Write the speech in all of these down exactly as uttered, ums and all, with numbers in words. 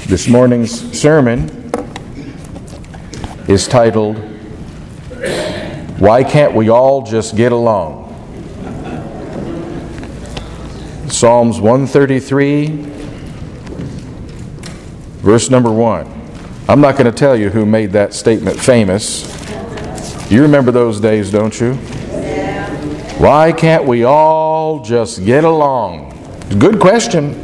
This morning's sermon is titled, Why Can't We All Just Get Along? Psalms one thirty-three, verse number one. I'm not going to tell you who made that statement famous. You remember those days, don't you? Why can't we all just get along? Good question.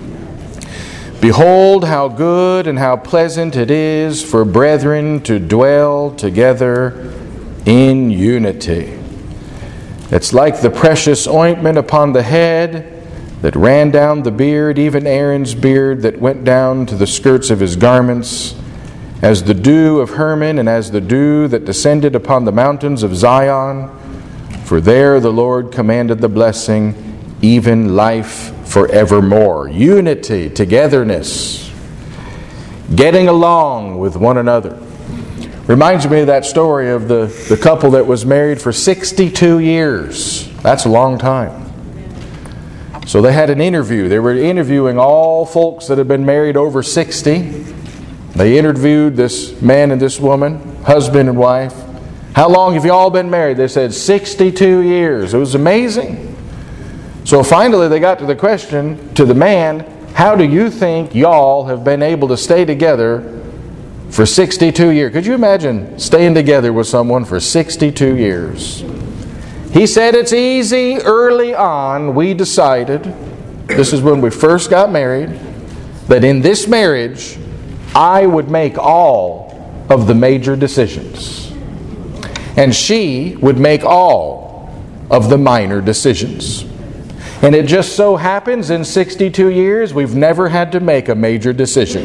Behold how good and how pleasant it is for brethren to dwell together in unity. It's like the precious ointment upon the head that ran down the beard, even Aaron's beard that went down to the skirts of his garments, as the dew of Hermon and as the dew that descended upon the mountains of Zion. For there the Lord commanded the blessing, even life forevermore. Unity, togetherness, getting along with one another. Reminds me of that story of the, the couple that was married for sixty-two years. That's a long time. So they had an interview. They were interviewing all folks that had been married over sixty. They interviewed this man and this woman, husband and wife. How long have you all been married? They said sixty-two years. It was amazing. So finally they got to the question to the man, how do you think y'all have been able to stay together for sixty-two years? Could you imagine staying together with someone for sixty-two years? He said it's easy. Early on we decided, this is when we first got married, that in this marriage I would make all of the major decisions. And she would make all of the minor decisions. And it just so happens in sixty-two years, we've never had to make a major decision.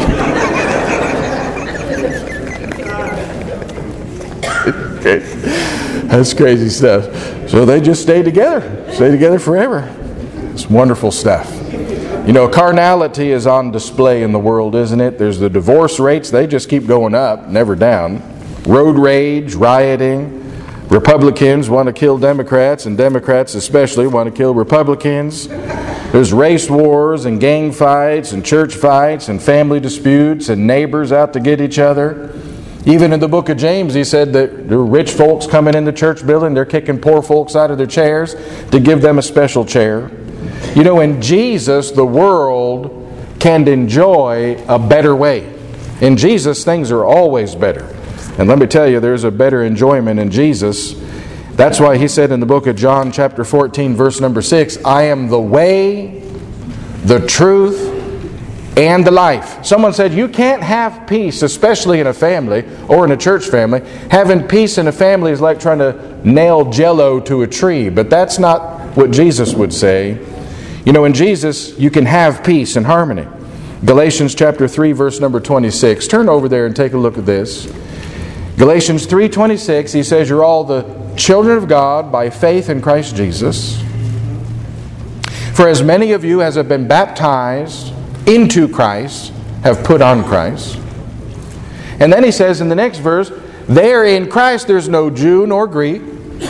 Okay. That's crazy stuff. So they just stay together. Stay together forever. It's wonderful stuff. You know, carnality is on display in the world, isn't it? There's the divorce rates. They just keep going up, never down. Road rage, rioting. Republicans want to kill Democrats, and Democrats especially want to kill Republicans. There's race wars and gang fights and church fights and family disputes and neighbors out to get each other. Even in the book of James, he said that there are rich folks coming in the church building, they're kicking poor folks out of their chairs to give them a special chair. You know, in Jesus, the world can enjoy a better way. In Jesus, things are always better. And let me tell you, there's a better enjoyment in Jesus. That's why he said in the book of John chapter fourteen, verse number six, I am the way, the truth, and the life. Someone said, you can't have peace, especially in a family or in a church family. Having peace in a family is like trying to nail jello to a tree. But that's not what Jesus would say. You know, in Jesus, you can have peace and harmony. Galatians chapter three, verse number twenty-six. Turn over there and take a look at this. Galatians three twenty-six, he says, you're all the children of God by faith in Christ Jesus. For as many of you as have been baptized into Christ have put on Christ. And then he says in the next verse, there in Christ there's no Jew nor Greek,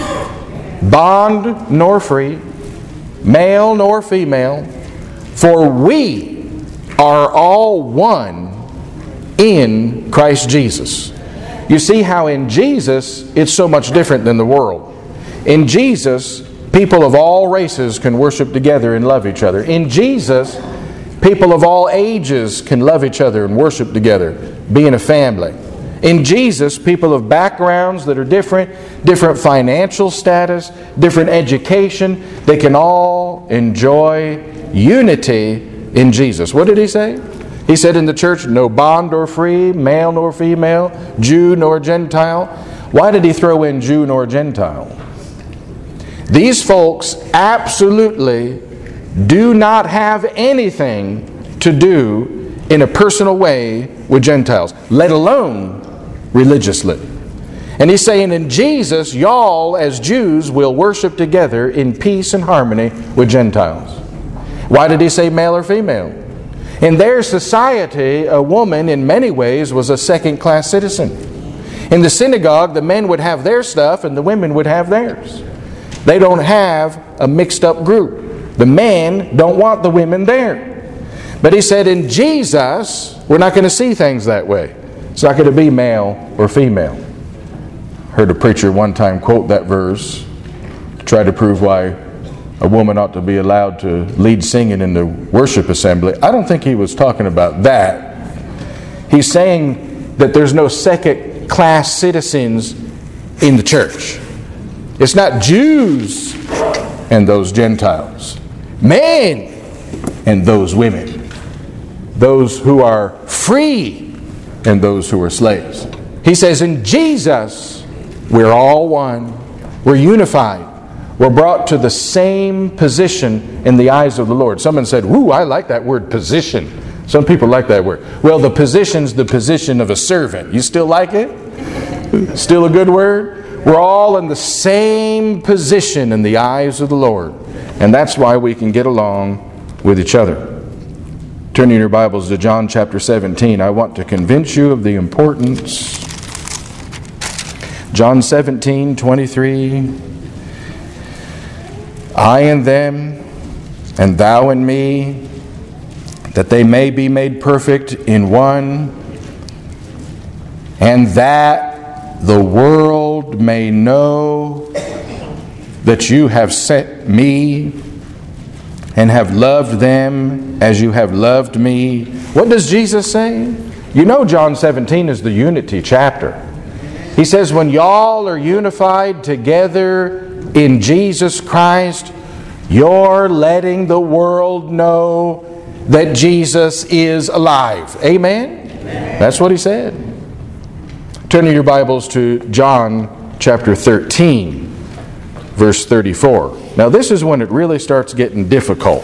bond nor free, male nor female, for we are all one in Christ Jesus. You see how in Jesus it's so much different than the world. In Jesus, people of all races can worship together and love each other. In Jesus, people of all ages can love each other and worship together, be in a family. In Jesus, people of backgrounds that are different, different financial status, different education, they can all enjoy unity in Jesus. What did he say? He said in the church, no bond or free, male nor female, Jew nor Gentile. Why did he throw in Jew nor Gentile? These folks absolutely do not have anything to do in a personal way with Gentiles, let alone religiously. And he's saying in Jesus, y'all as Jews will worship together in peace and harmony with Gentiles. Why did he say male or female? In their society, a woman in many ways was a second-class citizen. In the synagogue, the men would have their stuff and the women would have theirs. They don't have a mixed-up group. The men don't want the women there. But he said in Jesus, we're not going to see things that way. It's not going to be male or female. Heard a preacher one time quote that verse to try to prove why a woman ought to be allowed to lead singing in the worship assembly. I don't think he was talking about that. He's saying that there's no second-class citizens in the church. It's not Jews and those Gentiles, men and those women, those who are free and those who are slaves. He says in Jesus, we're all one. We're unified. We're brought to the same position in the eyes of the Lord. Someone said, "Ooh, I like that word position." Some people like that word. Well, the position's the position of a servant. You still like it? Still a good word? We're all in the same position in the eyes of the Lord. And that's why we can get along with each other. Turn in your Bibles to John chapter seventeen. I want to convince you of the importance. John seventeen, twenty-three. I in them, and thou in me, that they may be made perfect in one, and that the world may know that you have sent me and have loved them as you have loved me. What does Jesus say? You know John seventeen is the unity chapter. He says when y'all are unified together in Jesus Christ, you're letting the world know that Jesus is alive. Amen? Amen? That's what he said. Turn in your Bibles to John chapter thirteen, verse thirty-four. Now this is when it really starts getting difficult.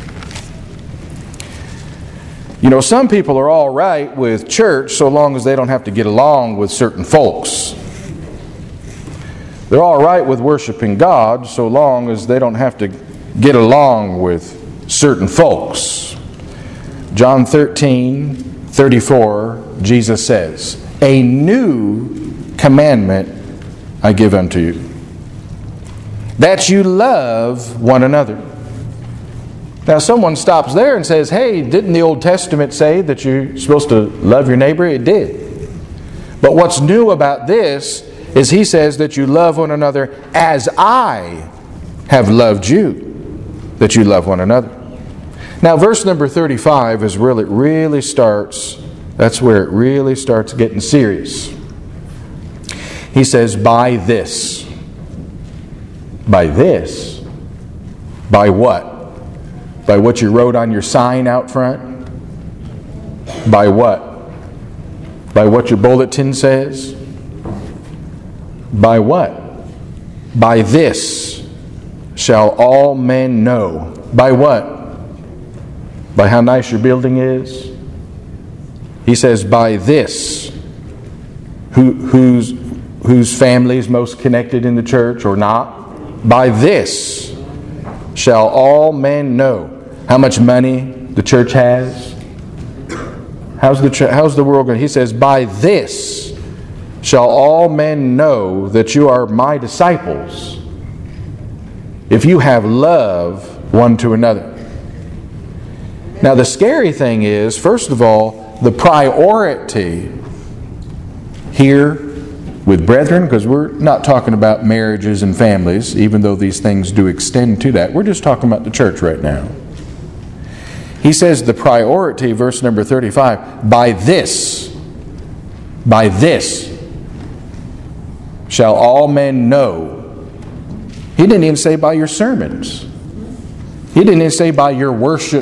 You know, some people are all right with church so long as they don't have to get along with certain folks. They're all right with worshiping God so long as they don't have to get along with certain folks. John thirteen, thirty-four, Jesus says, "A new commandment I give unto you, that you love one another." Now someone stops there and says, "Hey, didn't the Old Testament say that you're supposed to love your neighbor?" It did. But what's new about this is he says that you love one another as I have loved you, that you love one another. Now verse number thirty-five is where it really starts, that's where it really starts getting serious. He says, by this. By this? By what? By what you wrote on your sign out front? By what? By what your bulletin says? By what? By this shall all men know. By what? By how nice your building is? He says, by this. Who, whose, whose family is most connected in the church or not? By this shall all men know how much money the church has. How's the, ch- how's the world going? He says, by this shall all men know that you are my disciples, if you have love one to another. Now the scary thing is, first of all, the priority here with brethren, because we're not talking about marriages and families, even though these things do extend to that. We're just talking about the church right now. He says the priority, verse number thirty-five, by this, by this shall all men know. He didn't even say by your sermons. He didn't even say by your worship.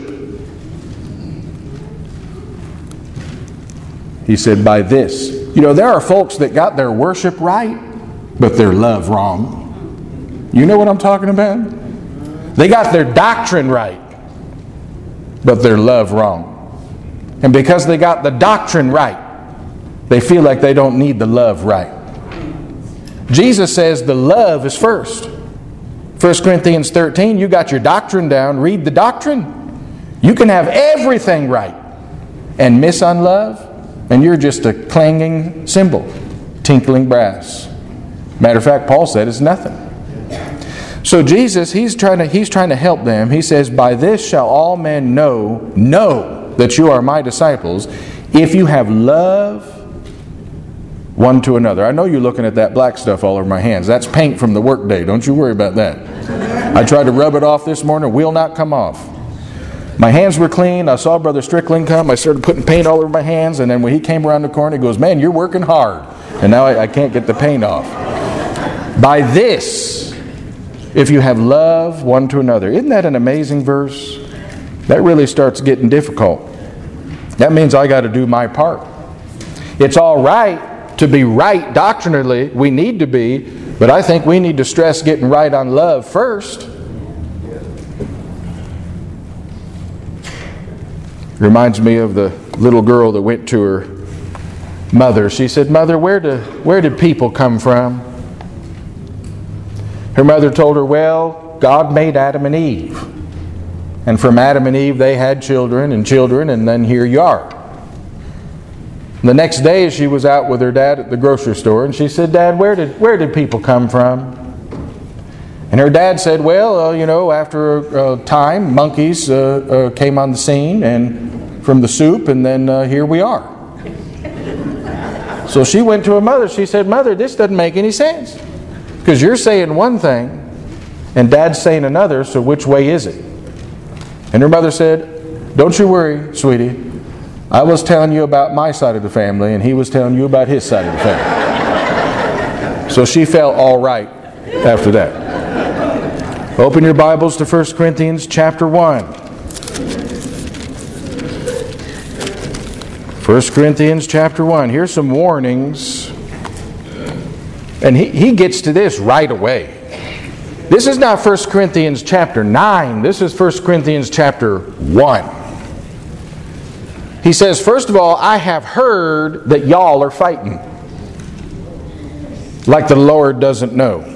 He said by this. You know, there are folks that got their worship right, but their love wrong. You know what I'm talking about? They got their doctrine right, but their love wrong. And because they got the doctrine right, they feel like they don't need the love right. Jesus says the love is first. First Corinthians thirteen, you got your doctrine down, read the doctrine. You can have everything right and miss on love, and you're just a clanging cymbal, tinkling brass. Matter of fact, Paul said it's nothing. So Jesus, he's trying to he's trying to help them. He says, "By this shall all men know, know that you are my disciples, if you have love one to another." I know you're looking at that black stuff all over my hands. That's paint from the work day. Don't you worry about that. I tried to rub it off this morning. It will not come off. My hands were clean. I saw Brother Strickland come. I started putting paint all over my hands. And then when he came around the corner, he goes, "Man, you're working hard." And now I, I can't get the paint off. By this, if you have love one to another. Isn't that an amazing verse? That really starts getting difficult. That means I got to do my part. It's all right to be right doctrinally. We need to be. But I think we need to stress getting right on love first. Reminds me of the little girl that went to her mother. She said, "Mother, where do, where did people come from?" Her mother told her, "Well, God made Adam and Eve. And from Adam and Eve they had children and children, and then here you are." The next day she was out with her dad at the grocery store, and she said, "Dad, where did, where did people come from?" And her dad said, "Well, uh, you know, after a, a time, monkeys uh, uh, came on the scene and from the soup, and then uh, here we are." So she went to her mother. She said, "Mother, this doesn't make any sense. Because you're saying one thing, and Dad's saying another, so which way is it?" And her mother said, "Don't you worry, sweetie. I was telling you about my side of the family, and he was telling you about his side of the family." So she felt all right after that. Open your Bibles to First Corinthians chapter one. First Corinthians chapter one. Here's some warnings. And he, he gets to this right away. This is not First Corinthians chapter nine. This is First Corinthians chapter one. He says, first of all, "I have heard that y'all are fighting. Like the Lord doesn't know."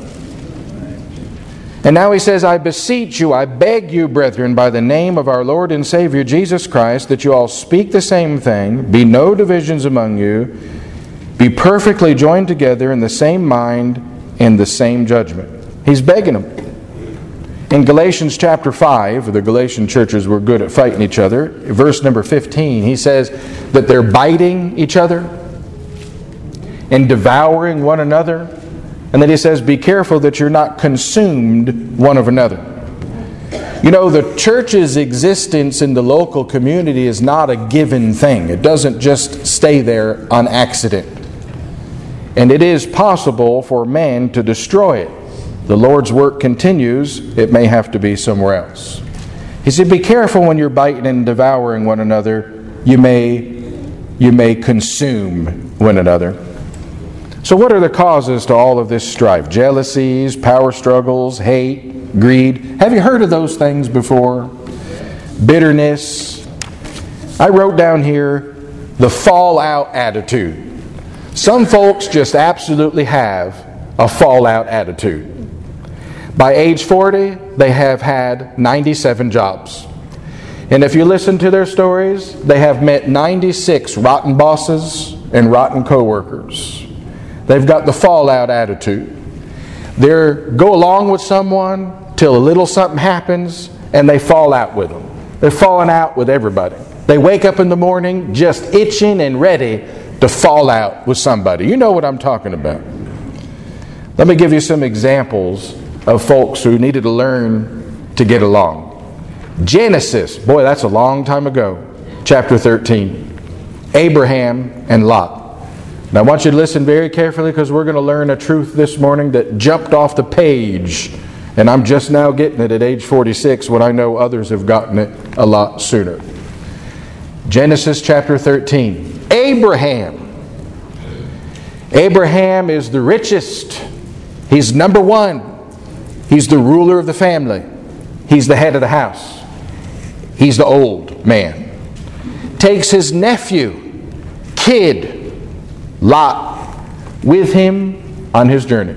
And now he says, "I beseech you, I beg you, brethren, by the name of our Lord and Savior Jesus Christ, that you all speak the same thing, be no divisions among you, be perfectly joined together in the same mind and the same judgment." He's begging them. In Galatians chapter five, the Galatian churches were good at fighting each other. Verse number fifteen, he says that they're biting each other and devouring one another. And then he says, "Be careful that you're not consumed one of another." You know, the church's existence in the local community is not a given thing. It doesn't just stay there on accident. And it is possible for man to destroy it. The Lord's work continues. It may have to be somewhere else. He said, "Be careful when you're biting and devouring one another. You may, you may consume one another." So what are the causes to all of this strife? Jealousies, power struggles, hate, greed. Have you heard of those things before? Bitterness. I wrote down here the fallout attitude. Some folks just absolutely have a fallout attitude. By age forty, they have had ninety-seven jobs. And if you listen to their stories, they have met ninety-six rotten bosses and rotten co-workers. They've got the fallout attitude. They go along with someone till a little something happens and they fall out with them. They're falling out with everybody. They wake up in the morning just itching and ready to fall out with somebody. You know what I'm talking about. Let me give you some examples of folks who needed to learn to get along. Genesis, boy, that's a long time ago. Chapter thirteen. Abraham and Lot. Now I want you to listen very carefully because we're going to learn a truth this morning that jumped off the page. And I'm just now getting it at age forty-six when I know others have gotten it a lot sooner. Genesis chapter thirteen. Abraham. Abraham is the richest. He's number one. He's the ruler of the family. He's the head of the house. He's the old man. Takes his nephew, kid, Lot, with him on his journey.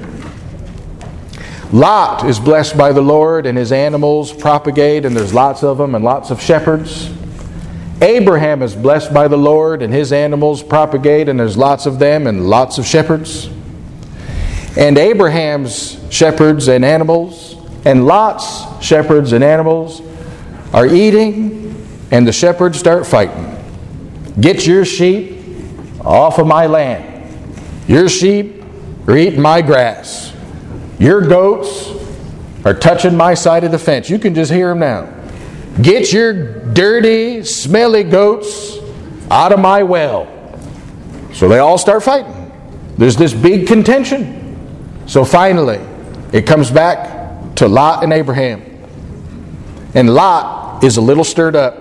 Lot is blessed by the Lord and his animals propagate and there's lots of them and lots of shepherds. Abraham is blessed by the Lord and his animals propagate and there's lots of them and lots of shepherds. And Abraham's shepherds and animals And Lot's shepherds and animals are eating, and the shepherds start fighting. Get your sheep off of my land. Your sheep are eating my grass. Your goats are touching my side of the fence. You can just hear them now. Get your dirty, smelly goats out of my well. So they all start fighting. There's this big contention. So finally, it comes back to Lot and Abraham. And Lot is a little stirred up.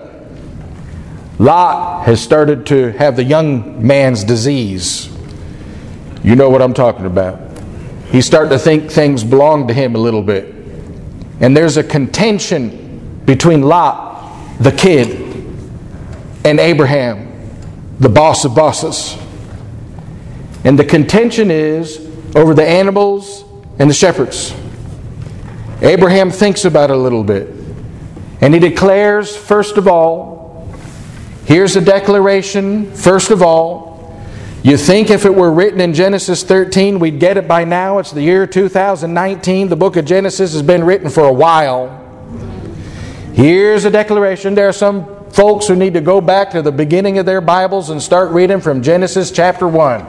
Lot has started to have the young man's disease. You know what I'm talking about. He's starting to think things belong to him a little bit. And there's a contention between Lot, the kid, and Abraham, the boss of bosses. And the contention is over the animals and the shepherds. Abraham thinks about it a little bit. And he declares, first of all, here's a declaration, first of all, you think if it were written in Genesis thirteen, we'd get it by now. It's the year two thousand nineteen. The book of Genesis has been written for a while. Here's a declaration. There are some folks who need to go back to the beginning of their Bibles and start reading from Genesis chapter one.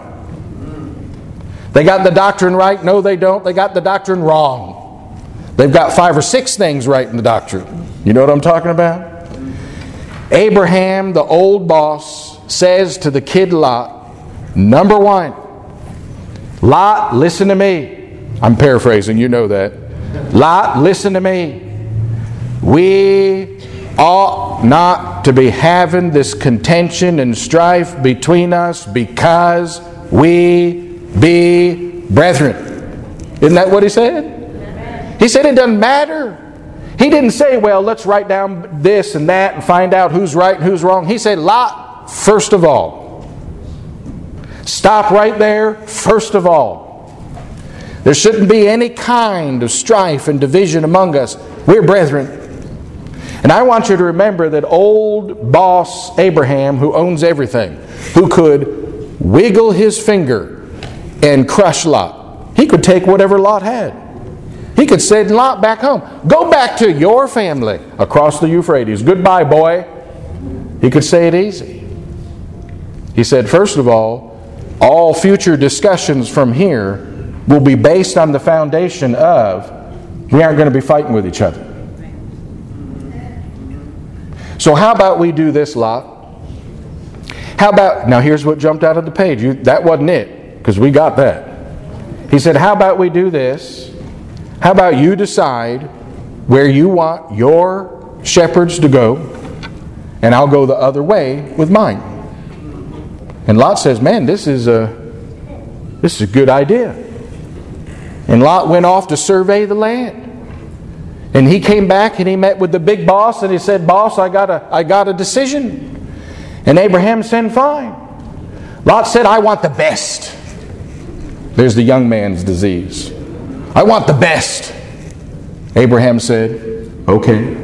They got the doctrine right? No, they don't. They got the doctrine wrong. They've got five or six things right in the doctrine. You know what I'm talking about? Abraham, the old boss, says to the kid Lot, number one, Lot, listen to me. I'm paraphrasing, you know that. Lot, listen to me. We ought not to be having this contention and strife between us because we be brethren. Isn't that what he said? He said it doesn't matter. He didn't say, well, let's write down this and that and find out who's right and who's wrong. He said, Lot, first of all. Stop right there, first of all. There shouldn't be any kind of strife and division among us. We're brethren. And I want you to remember that old boss Abraham, who owns everything, who could wiggle his finger and crush Lot. He could take whatever Lot had. He could send Lot back home. Go back to your family across the Euphrates. Goodbye, boy. He could say it easy. He said, first of all, all future discussions from here will be based on the foundation of we aren't going to be fighting with each other. So how about we do this, Lot? How about, now here's what jumped out of the page. You, that wasn't it, because we got that. He said, how about we do this? How about you decide where you want your shepherds to go, and I'll go the other way with mine. And Lot says, man, this is a, this is a good idea. And Lot went off to survey the land. And he came back and he met with the big boss and he said, boss, I got a, I got a decision. And Abraham said, fine. Lot said, I want the best. There's the young man's disease. I want the best. Abraham said, okay.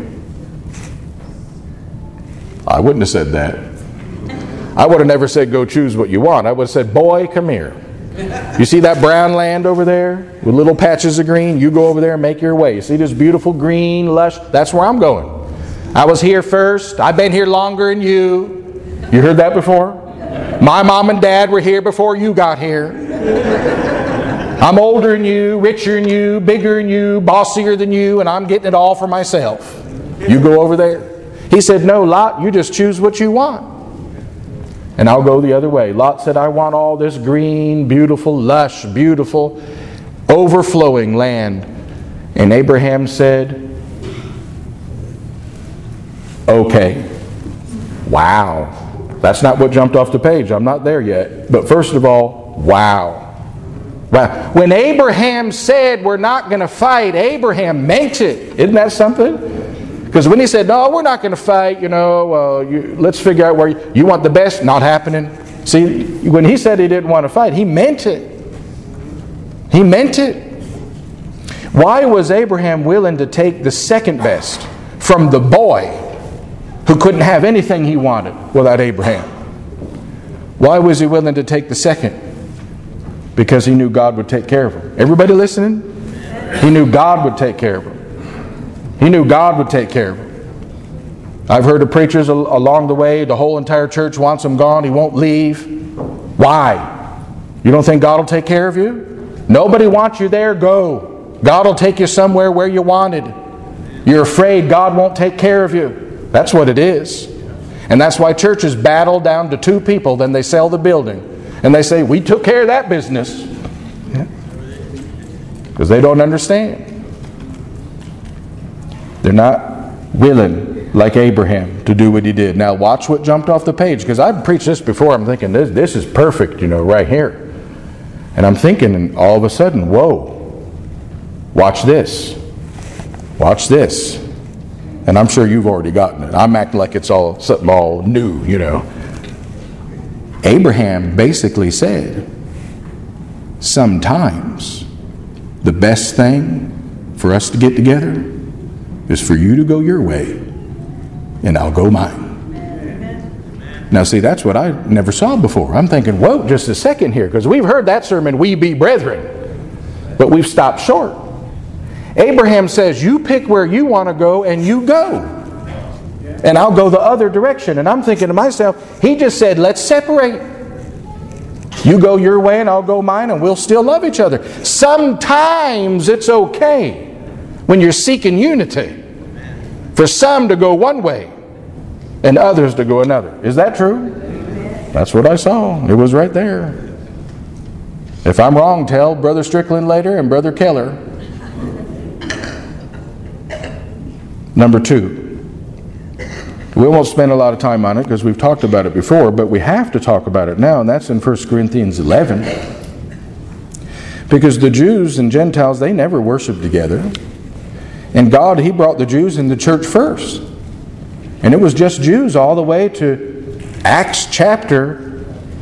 I wouldn't have said that. I would have never said, go choose what you want. I would have said, boy, come here. You see that brown land over there with little patches of green? You go over there and make your way. You see this beautiful green, lush? That's where I'm going. I was here first. I've been here longer than you. You heard that before? My mom and dad were here before you got here. I'm older than you, richer than you, bigger than you, bossier than you, and I'm getting it all for myself. You go over there. He said, no, Lot, you just choose what you want. And I'll go the other way. Lot said, I want all this green, beautiful, lush, beautiful, overflowing land. And Abraham said, okay. Wow. That's not what jumped off the page. I'm not there yet. But first of all, wow. Wow. When Abraham said we're not going to fight, Abraham meant it. Isn't that something? Because when he said, no, we're not going to fight, you know, uh, you, let's figure out where you, you want the best, not happening. See, when he said he didn't want to fight, he meant it. He meant it. Why was Abraham willing to take the second best from the boy who couldn't have anything he wanted without Abraham? Why was he willing to take the second? Because he knew God would take care of him. Everybody listening? He knew God would take care of him. He knew God would take care of him. I've heard of preachers al- along the way, the whole entire church wants him gone, he won't leave. Why? You don't think God will take care of you? Nobody wants you there, go. God will take you somewhere where you wanted. You're afraid God won't take care of you. That's what it is. And that's why churches battle down to two people, then they sell the building. And they say, we took care of that business. Because they don't understand. They're not willing, like Abraham, to do what he did. Now watch what jumped off the page, because I've preached this before. I'm thinking, this, this is perfect, you know, right here. And I'm thinking, and all of a sudden, whoa, watch this. Watch this. And I'm sure you've already gotten it. I'm acting like it's all something all new, you know. Abraham basically said, sometimes the best thing for us to get together is for you to go your way and I'll go mine. Now see, that's what I never saw before. I'm thinking, whoa, just a second here, because we've heard that sermon, we be brethren, but we've stopped short. Abraham says, you pick where you want to go and you go. And I'll go the other direction. And I'm thinking to myself, he just said, let's separate. You go your way and I'll go mine, and we'll still love each other. Sometimes it's okay when you're seeking unity for some to go one way and others to go another. Is that true? That's what I saw. It was right there. If I'm wrong, tell Brother Strickland later and Brother Keller. Number two. We won't spend a lot of time on it because we've talked about it before, but we have to talk about it now, and that's in First Corinthians eleven. Because the Jews and Gentiles, they never worshiped together. And God, He brought the Jews in the church first. And it was just Jews all the way to Acts chapter,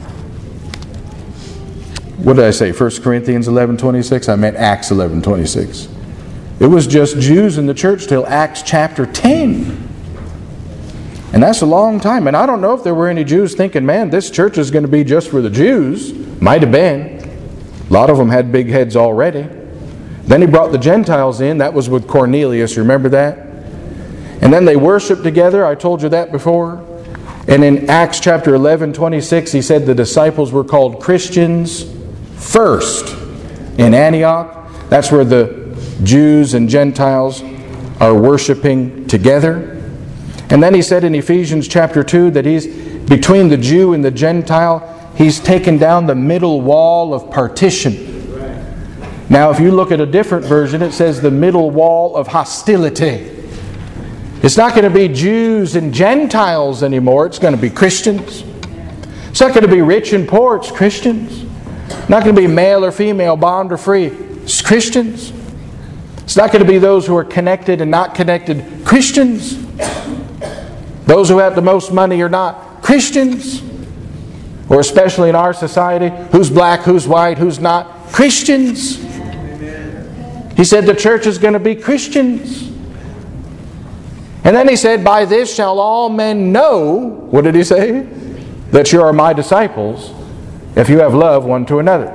what did I say, First Corinthians eleven twenty-six? I meant Acts eleven twenty-six. It was just Jews in the church till Acts chapter ten. And that's a long time. And I don't know if there were any Jews thinking, man, this church is going to be just for the Jews. Might have been. A lot of them had big heads already. Then he brought the Gentiles in. That was with Cornelius. Remember that? And then they worshiped together. I told you that before. And in Acts chapter eleven twenty-six, he said the disciples were called Christians first in Antioch. That's where the Jews and Gentiles are worshiping together. And then he said in Ephesians chapter two that he's between the Jew and the Gentile, he's taken down the middle wall of partition. Now if you look at a different version, it says the middle wall of hostility. It's not going to be Jews and Gentiles anymore. It's going to be Christians. It's not going to be rich and poor. It's Christians. Not going to be male or female, bond or free. It's Christians. It's not going to be those who are connected and not connected. Christians. Those who have the most money are not Christians. Or especially in our society, who's black, who's white, who's not. Christians. He said the church is going to be Christians. And then he said, by this shall all men know, what did he say? That you are my disciples, if you have love one to another.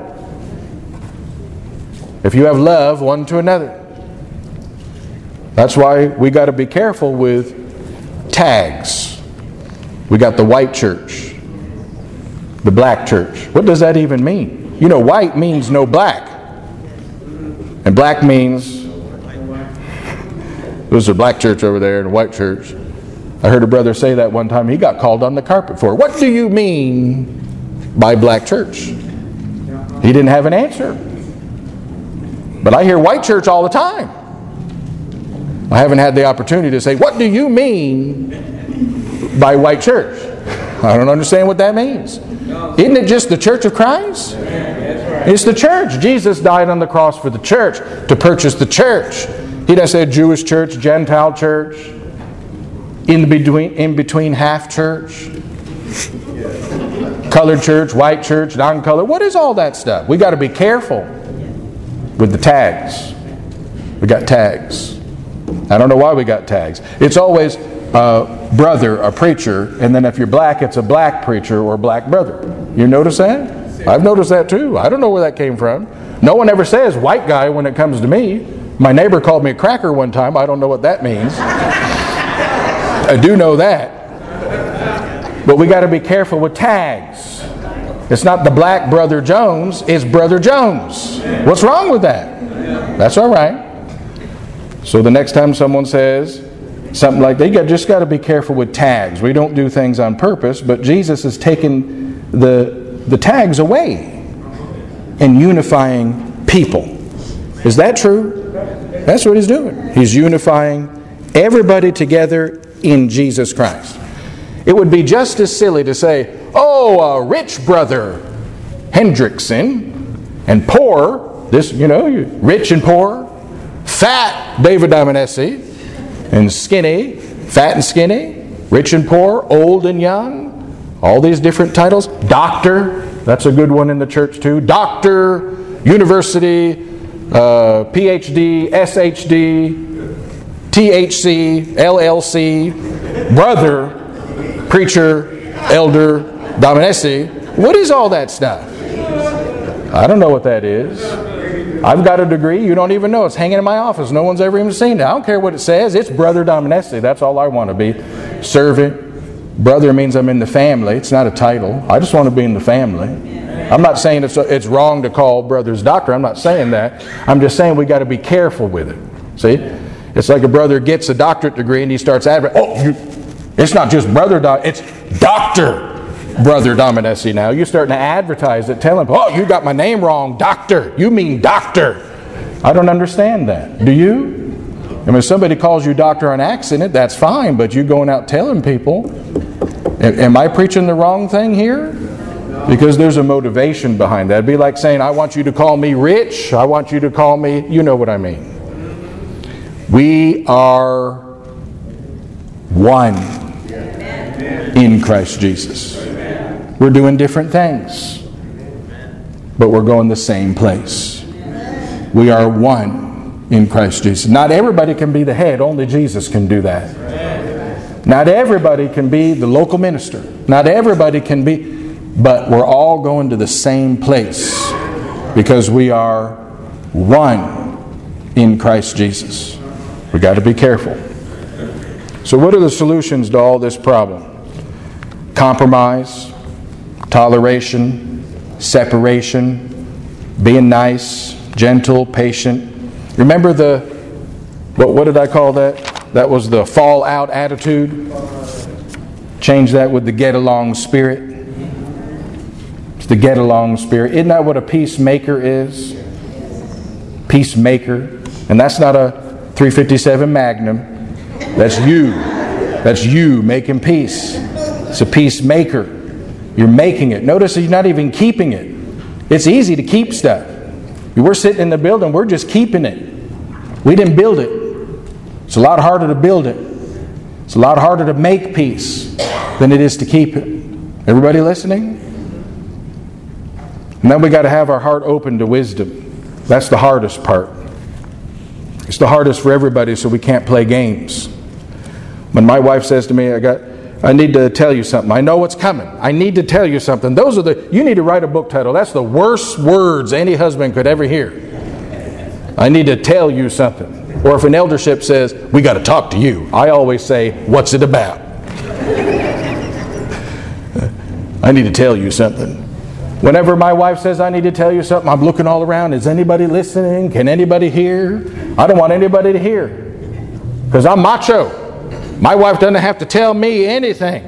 If you have love one to another. That's why we got to be careful with tags. We got the white church, the black church. What does that even mean? You know, white means no black. And black means there's a black church over there and a white church. I heard a brother say that one time. He got called on the carpet for it. What do you mean by black church? He didn't have an answer. But I hear white church all the time. I haven't had the opportunity to say, what do you mean by white church? I don't understand what that means. Isn't it just the church of Christ? It's the church. Jesus died on the cross for the church, to purchase the church. He doesn't say Jewish church, Gentile church, in between, in between half church, colored church, white church, non-colored. What is all that stuff? We got to be careful with the tags. We got tags. I don't know why we got tags. It's always a brother, a preacher, and then if you're black, it's a black preacher or black brother. You notice that? I've noticed that too. I don't know where that came from. No one ever says white guy when it comes to me. My neighbor called me a cracker one time. I don't know what that means. I do know that. But we got to be careful with tags. It's not the black Brother Jones, it's Brother Jones. What's wrong with that? That's all right. So the next time someone says something like that, you just got to be careful with tags. We don't do things on purpose, but Jesus has taken the, the tags away and unifying people. Is that true? That's what He's doing. He's unifying everybody together in Jesus Christ. It would be just as silly to say, oh, a rich brother Hendrickson and poor, this, you know, rich and poor, fat David Dominesi, and skinny, fat and skinny, rich and poor, old and young, all these different titles. Doctor, that's a good one in the church too. Doctor, university, uh, P H D, S H D, T H C, L L C, brother, preacher, elder, Dominesi. What is all that stuff? I don't know what that is. I've got a degree. You don't even know. It's hanging in my office. No one's ever even seen it. I don't care what it says. It's Brother Dominesi. That's all I want to be. Servant. Brother means I'm in the family. It's not a title. I just want to be in the family. I'm not saying it's, it's wrong to call brothers doctor. I'm not saying that. I'm just saying we got to be careful with it. See? It's like a brother gets a doctorate degree and he starts advertising. Oh, you, it's not just brother doc. It's doctor Brother Dominesi now. You're starting to advertise it, telling people, oh, you got my name wrong, doctor. You mean doctor. I don't understand that. Do you? And when somebody calls you doctor on accident, that's fine, but you going out telling people, am I preaching the wrong thing here? Because there's a motivation behind that. It'd be like saying, I want you to call me rich. I want you to call me, you know what I mean. We are one in Christ Jesus. We're doing different things, but we're going the same place. We are one in Christ Jesus. Not everybody can be the head. Only Jesus can do that. Not everybody can be the local minister. Not everybody can be, but we're all going to the same place because we are one in Christ Jesus. We've got to be careful. So what are the solutions to all this problem? Compromise, toleration, separation, being nice, gentle, patient. Remember the, what, what did I call that? That was the fallout attitude. Change that with the get along spirit. It's the get along spirit. Isn't that what a peacemaker is? Peacemaker. And that's not a three fifty-seven Magnum. That's you. That's you making peace. It's a peacemaker. You're making it. Notice you're not even keeping it. It's easy to keep stuff. We're sitting in the building, we're just keeping it. We didn't build it. It's a lot harder to build it. It's a lot harder to make peace than it is to keep it. Everybody listening? And then we got to have our heart open to wisdom. That's the hardest part. It's the hardest for everybody, so we can't play games. When my wife says to me, I got I need to tell you something. I know what's coming. I need to tell you something. Those are the, you need to write a book title. That's the worst words any husband could ever hear. I need to tell you something. Or if an eldership says, we got to talk to you, I always say, what's it about? I need to tell you something. Whenever my wife says, I need to tell you something, I'm looking all around. Is anybody listening? Can anybody hear? I don't want anybody to hear. Because I'm macho. My wife doesn't have to tell me anything.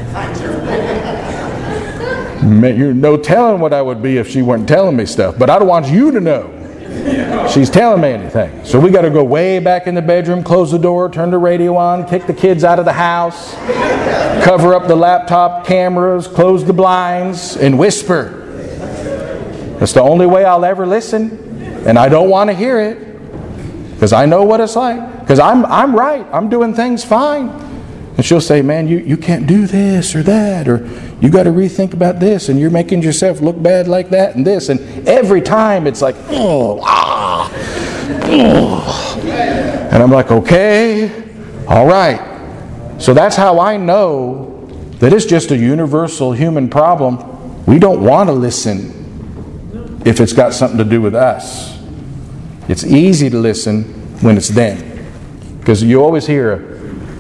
You're no telling what I would be if she weren't telling me stuff. But I don't want you to know she's telling me anything. So we got to go way back in the bedroom, close the door, turn the radio on, kick the kids out of the house, cover up the laptop cameras, close the blinds, and whisper. That's the only way I'll ever listen. And I don't want to hear it. Because I know what it's like. Because I'm I'm right. I'm doing things fine. And she'll say, man, you, you can't do this or that. Or you got to rethink about this. And you're making yourself look bad like that and this. And every time it's like, oh, ah, oh. And I'm like, okay, all right. So that's how I know that it's just a universal human problem. We don't want to listen if it's got something to do with us. It's easy to listen when it's them. Because you always hear a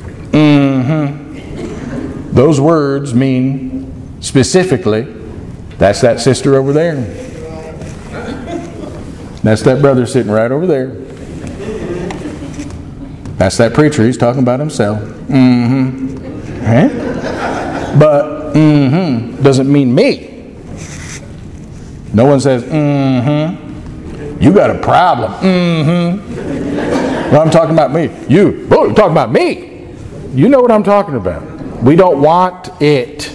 mm-hmm. Those words mean specifically, that's that sister over there. That's that brother sitting right over there. That's that preacher. He's talking about himself. Mm-hmm. Huh? But mm-hmm doesn't mean me. No one says, mm-hmm. You got a problem. Mm-hmm. No, I'm talking about me. You. Oh, you're talking about me. You know what I'm talking about. We don't want it.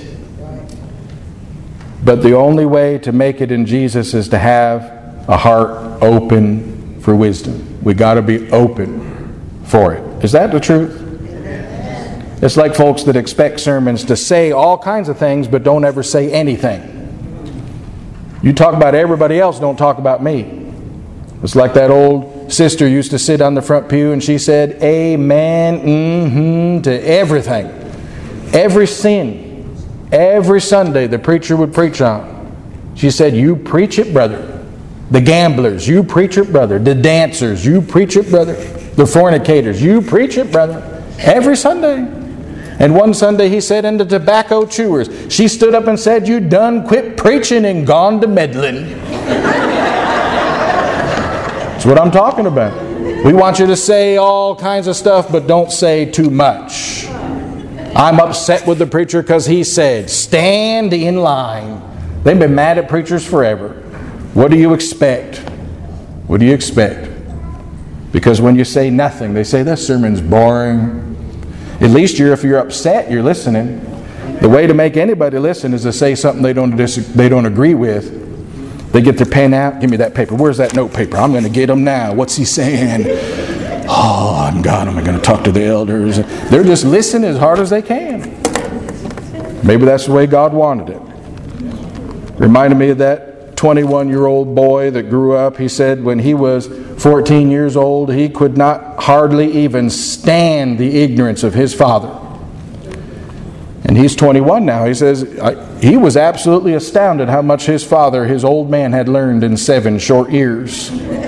But the only way to make it in Jesus is to have a heart open for wisdom. We got to be open for it. Is that the truth? It's like folks that expect sermons to say all kinds of things but don't ever say anything. You talk about everybody else, don't talk about me. It's like that old sister used to sit on the front pew and she said, amen, mm-hmm, to everything. Every sin, every Sunday the preacher would preach on. She said, you preach it, brother. The gamblers, you preach it, brother. The dancers, you preach it, brother. The fornicators, you preach it, brother. Every Sunday. And one Sunday he said, and the tobacco chewers. She stood up and said, you done quit preaching and gone to meddling. That's what I'm talking about. We want you to say all kinds of stuff, but don't say too much. I'm upset with the preacher because he said, stand in line. They've been mad at preachers forever. What do you expect? What do you expect? Because when you say nothing, they say, that sermon's boring. At least you're, if you're upset, you're listening. The way to make anybody listen is to say something they don't dis- they don't agree with. They get their pen out. Give me that paper. Where's that note paper? I'm going to get them now. What's he saying? Oh, I'm God. Am I going to talk to the elders? They're just listening as hard as they can. Maybe that's the way God wanted it. Reminded me of that twenty-one-year-old boy that grew up. He said when he was fourteen years old, he could not hardly even stand the ignorance of his father. And he's twenty-one now. He says he was absolutely astounded how much his father, his old man, had learned in seven short years.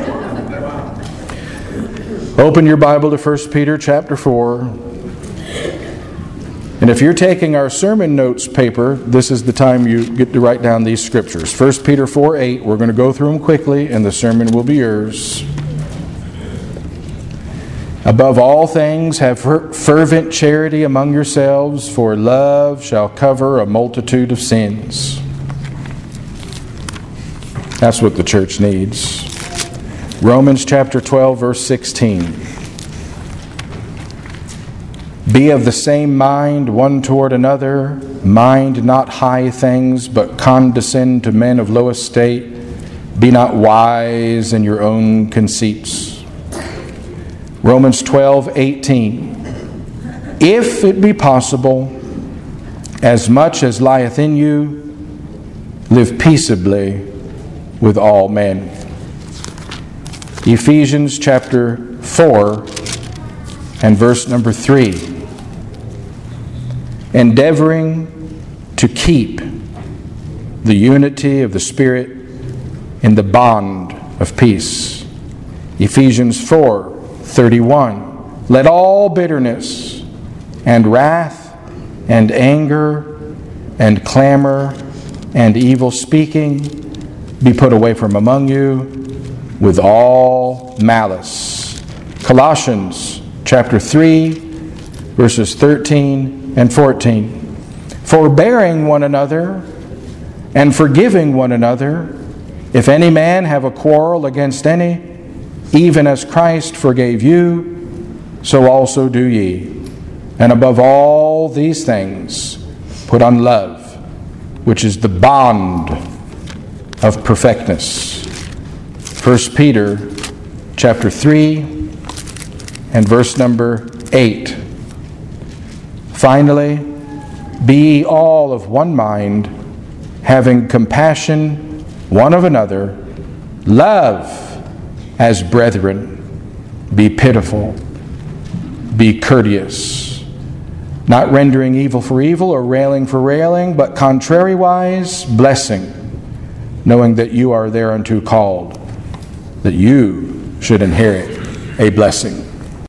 Open your Bible to First Peter chapter four. And if you're taking our sermon notes paper, this is the time you get to write down these scriptures. First Peter four eight. We're going to go through them quickly, and the sermon will be yours. Above all things, have fervent charity among yourselves, for love shall cover a multitude of sins. That's what the church needs. Romans chapter twelve, verse sixteen. Be of the same mind one toward another. Mind not high things, but condescend to men of low estate. Be not wise in your own conceits. Romans twelve eighteen. If it be possible, as much as lieth in you, live peaceably with all men. Ephesians chapter four and verse number three. Endeavoring to keep the unity of the Spirit in the bond of peace. Ephesians four thirty-one. Let all bitterness and wrath and anger and clamor and evil speaking be put away from among you with all malice. Colossians chapter three, verses thirteen and fourteen. Forbearing one another and forgiving one another, if any man have a quarrel against any, even as Christ forgave you, so also do ye. And above all these things, put on love, which is the bond of perfectness. First Peter chapter three and verse number eight. Finally, be ye all of one mind, having compassion one of another, love as brethren, be pitiful, be courteous, not rendering evil for evil or railing for railing, but contrariwise blessing, knowing that you are thereunto called, that you should inherit a blessing.